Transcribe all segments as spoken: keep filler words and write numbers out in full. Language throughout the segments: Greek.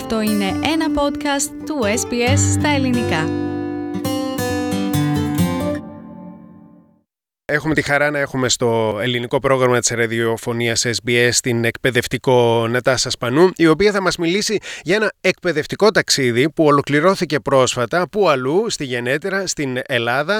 Αυτό είναι ένα podcast του ες μπι ες στα ελληνικά. Έχουμε τη χαρά να έχουμε στο ελληνικό πρόγραμμα της ραδιοφωνίας ες μπι ες την εκπαιδευτικό Νατάσα Σπανού, η οποία θα μας μιλήσει για ένα εκπαιδευτικό ταξίδι που ολοκληρώθηκε πρόσφατα, που αλλού, στη Γενέτειρα, στην Ελλάδα,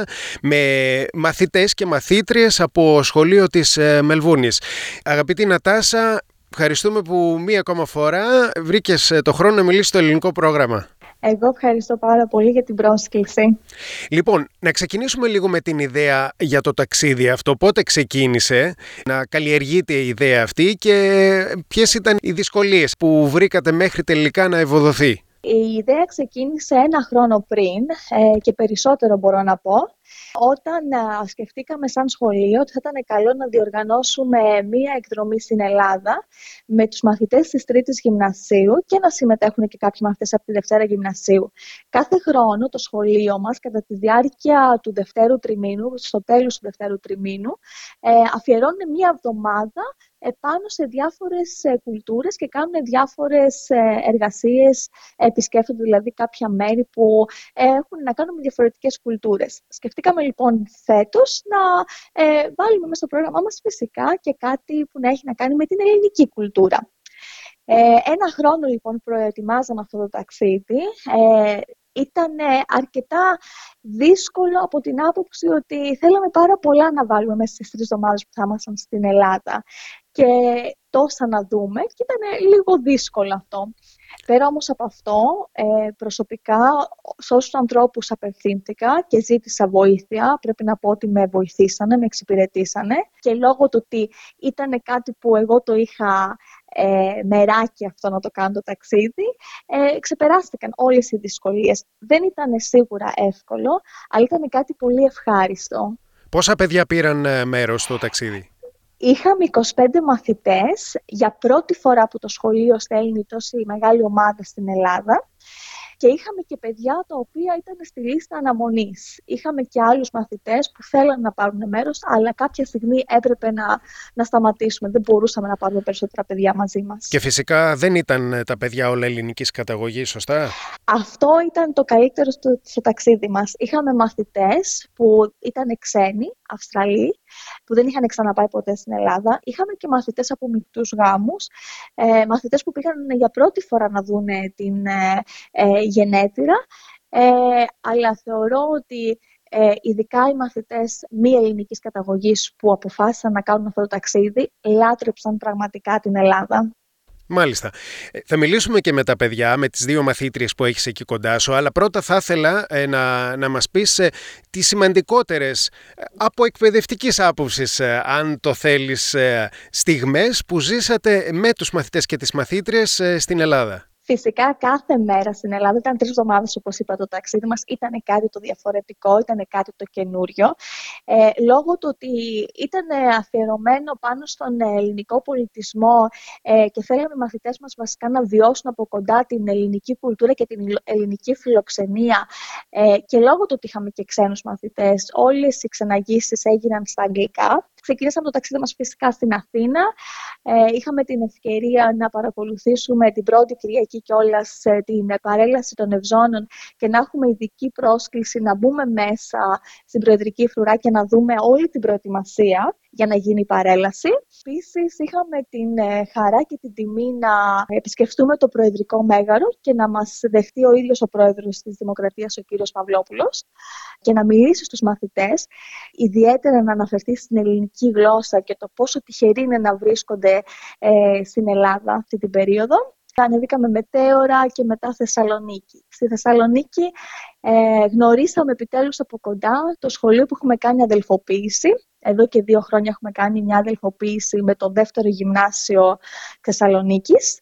με μαθητές και μαθήτριες από σχολείο της Μελβούρνης. Αγαπητή Νατάσα, ευχαριστούμε που μία ακόμα φορά βρήκες το χρόνο να μιλήσεις στο ελληνικό πρόγραμμα. Εγώ ευχαριστώ πάρα πολύ για την πρόσκληση. Λοιπόν, να ξεκινήσουμε λίγο με την ιδέα για το ταξίδι αυτό. Πότε ξεκίνησε να καλλιεργείται η ιδέα αυτή και ποιες ήταν οι δυσκολίες που βρήκατε μέχρι τελικά να ευοδοθεί? Η ιδέα ξεκίνησε ένα χρόνο πριν ε, και περισσότερο μπορώ να πω, όταν α, σκεφτήκαμε σαν σχολείο ότι θα ήταν καλό να διοργανώσουμε μία εκδρομή στην Ελλάδα με τους μαθητές της τρίτης γυμνασίου και να συμμετέχουν και κάποιοι μαθητές από τη Δευτέρα γυμνασίου. Κάθε χρόνο το σχολείο μας, κατά τη διάρκεια του δευτέρου τριμήνου, στο τέλος του δευτέρου τριμήνου, ε, αφιερώνουν μία εβδομάδα επάνω σε διάφορες ε, κουλτούρες και κάνουν διάφορες ε, εργασίες, επισκέφτονται δηλαδή κάποια μέρη που ε, έχουν να κάνουν με διαφορετικές κουλτούρες. Σκεφτήκαμε λοιπόν φέτος να ε, βάλουμε μέσα στο πρόγραμμά μας φυσικά και κάτι που να έχει να κάνει με την ελληνική κουλτούρα. Ε, ένα χρόνο λοιπόν προετοιμάζαμε αυτό το ταξίδι. Ε, Ήταν αρκετά δύσκολο από την άποψη ότι θέλαμε πάρα πολλά να βάλουμε μέσα στις τρεις εβδομάδες που θα ήμασταν στην Ελλάδα και τόσα να δούμε και ήταν λίγο δύσκολο αυτό. Πέρα όμως από αυτό, προσωπικά σε όσους ανθρώπους απευθύνθηκα και ζήτησα βοήθεια, πρέπει να πω ότι με βοηθήσανε, με εξυπηρετήσανε και λόγω του ότι ήταν κάτι που εγώ το είχα ε, μεράκι αυτό να το κάνω το ταξίδι, ε, ξεπεράστηκαν όλες οι δυσκολίες. Δεν ήταν σίγουρα εύκολο, αλλά ήταν κάτι πολύ ευχάριστο. Πόσα παιδιά πήραν μέρος στο ταξίδι? Είχαμε είκοσι πέντε μαθητές, για πρώτη φορά που το σχολείο στέλνει τόση μεγάλη ομάδα στην Ελλάδα. Και είχαμε και παιδιά τα οποία ήταν στη λίστα αναμονής. Είχαμε και άλλους μαθητές που θέλαν να πάρουν μέρος, αλλά κάποια στιγμή έπρεπε να, να σταματήσουμε. Δεν μπορούσαμε να πάρουμε περισσότερα παιδιά μαζί μας. Και φυσικά δεν ήταν τα παιδιά όλα ελληνικής καταγωγής, σωστά? Αυτό ήταν το καλύτερο στο, στο ταξίδι μας. Είχαμε μαθητές που ήταν ξένοι, Αυστραλοί, που δεν είχαν ξαναπάει ποτέ στην Ελλάδα. Είχαμε και μαθητές από μεικτούς γάμους, ε, μαθητές που πήγαν για πρώτη φορά να δουν την ε, ε, Γενέτειρα, ε, αλλά θεωρώ ότι ε, ειδικά οι μαθητές μη ελληνικής καταγωγής που αποφάσισαν να κάνουν αυτό το ταξίδι λάτρεψαν πραγματικά την Ελλάδα. Μάλιστα. Θα μιλήσουμε και με τα παιδιά, με τις δύο μαθήτριες που έχεις εκεί κοντά σου, αλλά πρώτα θα ήθελα ε, να, να μας πεις ε, τις σημαντικότερες ε, από εκπαιδευτικής άποψης, ε, αν το θέλεις, ε, στιγμές που ζήσατε με τους μαθητές και τις μαθήτριες ε, στην Ελλάδα. Φυσικά κάθε μέρα στην Ελλάδα, ήταν τρεις εβδομάδες όπως είπα το ταξίδι μας, ήταν κάτι το διαφορετικό, ήταν κάτι το καινούριο. Ε, λόγω του ότι ήταν αφιερωμένο πάνω στον ελληνικό πολιτισμό ε, και θέλαμε οι μαθητές μας βασικά να βιώσουν από κοντά την ελληνική κουλτούρα και την ελληνική φιλοξενία ε, και λόγω του ότι είχαμε και ξένους μαθητές, όλες οι ξεναγήσεις έγιναν στα αγγλικά. Ξεκινήσαμε το ταξίδι μας φυσικά στην Αθήνα. Ε, είχαμε την ευκαιρία να παρακολουθήσουμε την πρώτη Κυριακή κιόλας ε, την παρέλαση των Ευζώνων και να έχουμε ειδική πρόσκληση να μπούμε μέσα στην Προεδρική Φρουρά και να δούμε όλη την προετοιμασία για να γίνει η παρέλαση. Επίσης, είχαμε την ε, χαρά και την τιμή να επισκεφτούμε το Προεδρικό Μέγαρο και να μας δεχτεί ο ίδιος ο Πρόεδρος της Δημοκρατίας, ο κύριος Παυλόπουλος, και να μιλήσει στους μαθητές, ιδιαίτερα να αναφερθεί στην ελληνική γλώσσα και το πόσο τυχεροί είναι να βρίσκονται ε, στην Ελλάδα αυτή την περίοδο. Ανεβήκαμε μετέωρα και μετά Θεσσαλονίκη. Στη Θεσσαλονίκη ε, γνωρίσαμε επιτέλους από κοντά το σχολείο που έχουμε κάνει αδελφοποίηση. Εδώ και δύο χρόνια έχουμε κάνει μια αδελφοποίηση με το δεύτερο γυμνάσιο Θεσσαλονίκης.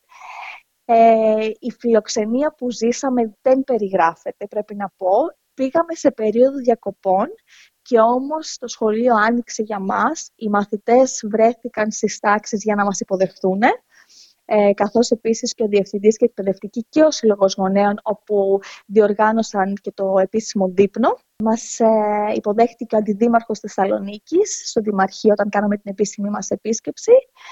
Ε, η φιλοξενία που ζήσαμε δεν περιγράφεται, πρέπει να πω. Πήγαμε σε περίοδο διακοπών και όμως το σχολείο άνοιξε για μας. Οι μαθητές βρέθηκαν στις τάξεις για να μας υποδεχτούν. ε, καθώς επίσης και ο διευθυντής και εκπαιδευτική και ο Σύλλογος Γονέων, όπου διοργάνωσαν και το επίσημο δείπνο. Μας ε, υποδέχτηκε ο Αντιδήμαρχος Θεσσαλονίκης στο Δημαρχείο όταν κάναμε την επίσημη μας επίσκεψη.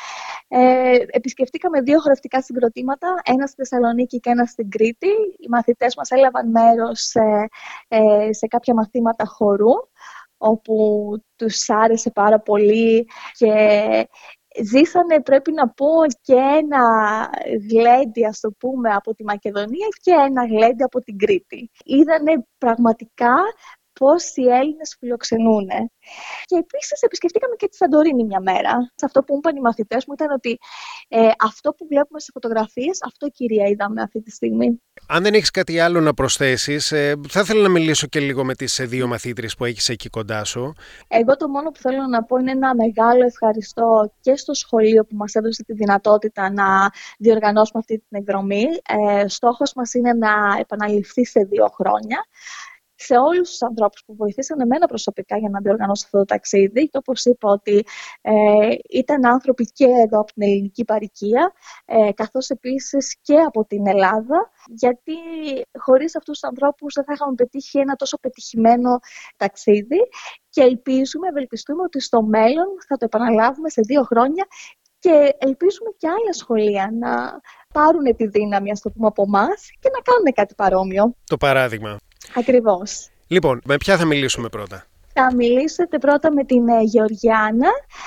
Ε, επισκεφτήκαμε δύο χορευτικά συγκροτήματα, ένα στη Θεσσαλονίκη και ένα στην Κρήτη. Οι μαθητές μας έλαβαν μέρος ε, ε, σε κάποια μαθήματα χορού, όπου τους άρεσε πάρα πολύ και ζήσανε, πρέπει να πω, και ένα γλέντι, ας το πούμε, από τη Μακεδονία και ένα γλέντι από την Κρήτη. Είδανε πραγματικά πώς οι Έλληνες φιλοξενούν. Και επίσης επισκεφτήκαμε και τη Σαντορίνη μια μέρα. Αυτό που μου είπαν οι μαθητές μου ήταν ότι ε, αυτό που βλέπουμε στις φωτογραφίες, αυτό, κυρία, είδαμε αυτή τη στιγμή. Αν δεν έχεις κάτι άλλο να προσθέσεις, ε, θα ήθελα να μιλήσω και λίγο με τις δύο μαθήτριες που έχεις εκεί κοντά σου. Εγώ το μόνο που θέλω να πω είναι ένα μεγάλο ευχαριστώ και στο σχολείο που μας έδωσε τη δυνατότητα να διοργανώσουμε αυτή την εκδρομή. Ε, στόχος μας είναι να επαναληφθεί σε δύο χρόνια. Σε όλους τους ανθρώπους που βοηθήσαν εμένα προσωπικά για να διοργανώσω αυτό το ταξίδι. Και όπως είπα, ότι ε, ήταν άνθρωποι και εδώ από την ελληνική παροικία, ε, καθώς επίσης και από την Ελλάδα, γιατί χωρίς αυτούς τους ανθρώπους δεν θα είχαμε πετύχει ένα τόσο πετυχημένο ταξίδι. Και ελπίζουμε, ευελπιστούμε ότι στο μέλλον θα το επαναλάβουμε σε δύο χρόνια και ελπίζουμε και άλλα σχολεία να πάρουν τη δύναμη, ας το πούμε, από εμάς και να κάνουν κάτι παρόμοιο. Το παράδειγμα. Ακριβώς. Λοιπόν, με ποια θα μιλήσουμε πρώτα? Θα μιλήσετε πρώτα με την ε, Γεωργιάνα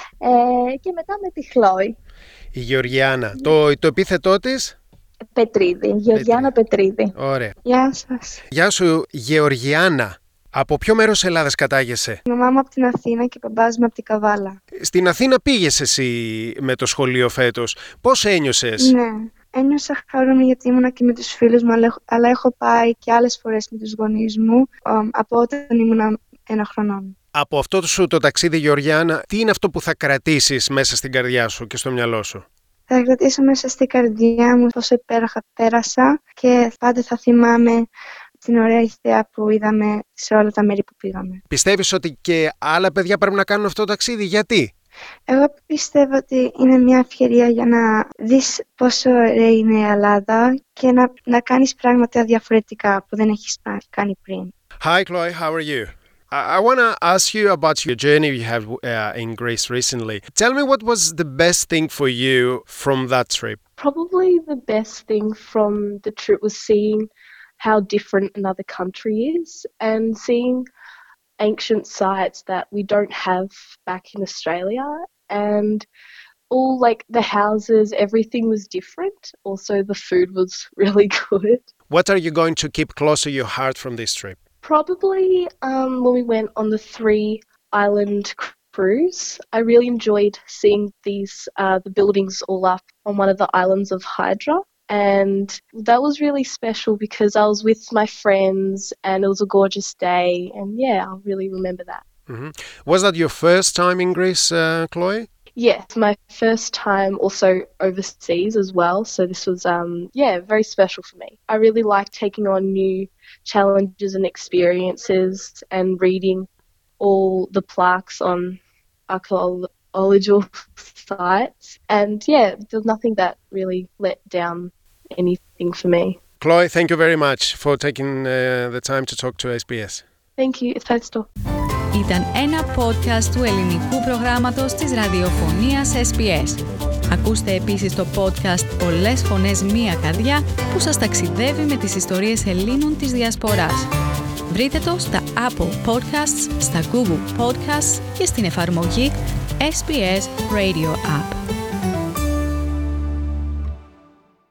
ε, και μετά με τη Χλόη. Η Γεωργιάνα. Το, το επίθετό της? Πετρίδη. Γεωργιάνα Πετρίδη. Ωραία. Γεια σας. Γεια σου, Γεωργιάνα. Από ποιο μέρος Ελλάδας κατάγεσαι? Η μαμά μου από την Αθήνα και ο μπαμπάς μου από την Καβάλα. Στην Αθήνα πήγες εσύ με το σχολείο φέτος. Πώς ένιωσες? Ναι. Ένιωσα χαρούμενη γιατί ήμουνα και με τους φίλους μου, αλλά έχω πάει και άλλες φορές με τους γονείς μου από όταν ήμουνα ένα χρονών. Από αυτό σου το ταξίδι, Γεωργιάνα, τι είναι αυτό που θα κρατήσεις μέσα στην καρδιά σου και στο μυαλό σου? Θα κρατήσω μέσα στην καρδιά μου πόσο υπέροχα πέρασα και πάντα θα θυμάμαι την ωραία ιδέα που είδαμε σε όλα τα μέρη που πήγαμε. Πιστεύεις ότι και άλλα παιδιά πρέπει να κάνουν αυτό το ταξίδι? Γιατί? Εγώ πιστεύω ότι είναι μια ευκαιρία για να δεις πόσο ωραία είναι η Ελλάδα και να, να κάνεις πράγματα διαφορετικά που δεν έχεις κάνει πριν. Hi Chloe, how are you? I, I want to ask you about your journey you have uh, in Greece recently. Tell me, what was the best thing for you from that trip? Probably the best thing from the trip was seeing how different another country is and seeing ancient sites that we don't have back in Australia, and all like the houses, everything was different. Also the food was really good. What are you going to keep close to your heart from this trip? Probably um, when we went on the three island cruise, I really enjoyed seeing these uh, the buildings all up on one of the islands of Hydra. And that was really special because I was with my friends and it was a gorgeous day. And yeah, I'll really remember that. Mm-hmm. Was that your first time in Greece, uh, Chloe? Yes, my first time also overseas as well. So this was, um, yeah, very special for me. I really like taking on new challenges and experiences and reading all the plaques on archaeological sites. And yeah, there's nothing that really let down anything for me. Chloe, thank you very much for taking uh, the time to talk to S B S. Thank you. Ευχαριστώ. Ήταν ένα podcast του ελληνικού προγράμματος της ραδιοφωνίας ες μπι ες. Ακούστε επίσης το podcast «Πολλές φωνές, μία καρδιά» που σας ταξιδεύει με τις ιστορίες Ελλήνων της Διασποράς. Βρείτε το στα Apple Podcasts, στα Google Podcasts και στην εφαρμογή ες μπι ες Radio App.